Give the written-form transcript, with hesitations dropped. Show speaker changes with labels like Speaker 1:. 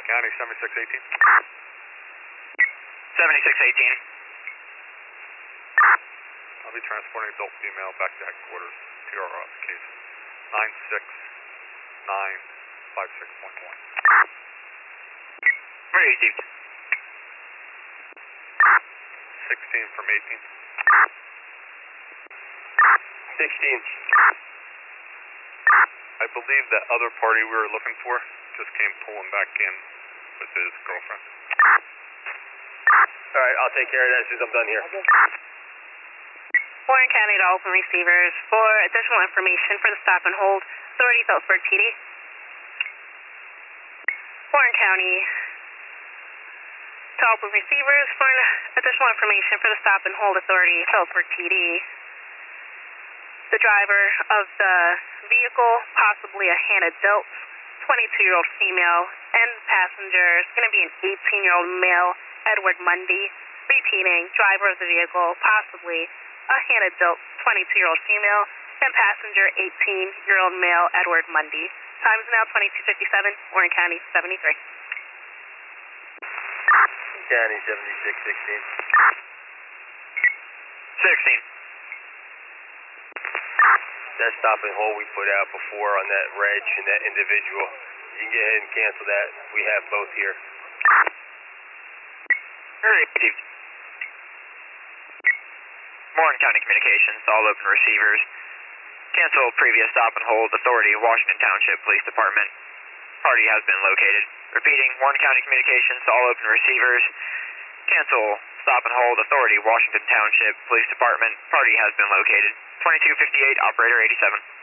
Speaker 1: County 7618.
Speaker 2: 7618.
Speaker 1: I'll be transporting adult female back to headquarters. TR case 96956.1.
Speaker 2: Where received?
Speaker 1: 16 from 18.
Speaker 3: 16.
Speaker 1: I believe that other party we were looking for just came pulling back in with his girlfriend.
Speaker 3: Alright, I'll take care of that as soon as I'm done here.
Speaker 4: Warren County to open receivers for additional information for the stop and hold. Authority Phillipsburg TD. Warren County to open receivers for additional information for the stop and hold. Authority Phillipsburg TD. The driver of the vehicle, possibly a hand adult, 22-year-old female, and passenger is going to be an 18-year-old male, Edward Mundy. Repeating, driver of the vehicle, possibly a hand adult, 22-year-old female, and passenger, 18-year-old male, Edward Mundy. Time is now 22:57, Warren County 73.
Speaker 3: County 7616.
Speaker 2: 16.
Speaker 3: That stop and hold we put out before on that reg and that individual, you can go ahead and cancel that. We have both here.
Speaker 2: Where received? Warren County Communications, all open receivers. Cancel previous stop and hold. Authority, Washington Township Police Department. Party has been located. Repeating, Warren County Communications, all open receivers. Cancel stop and hold. Authority, Washington Township Police Department. Party has been located. 2258, operator 87.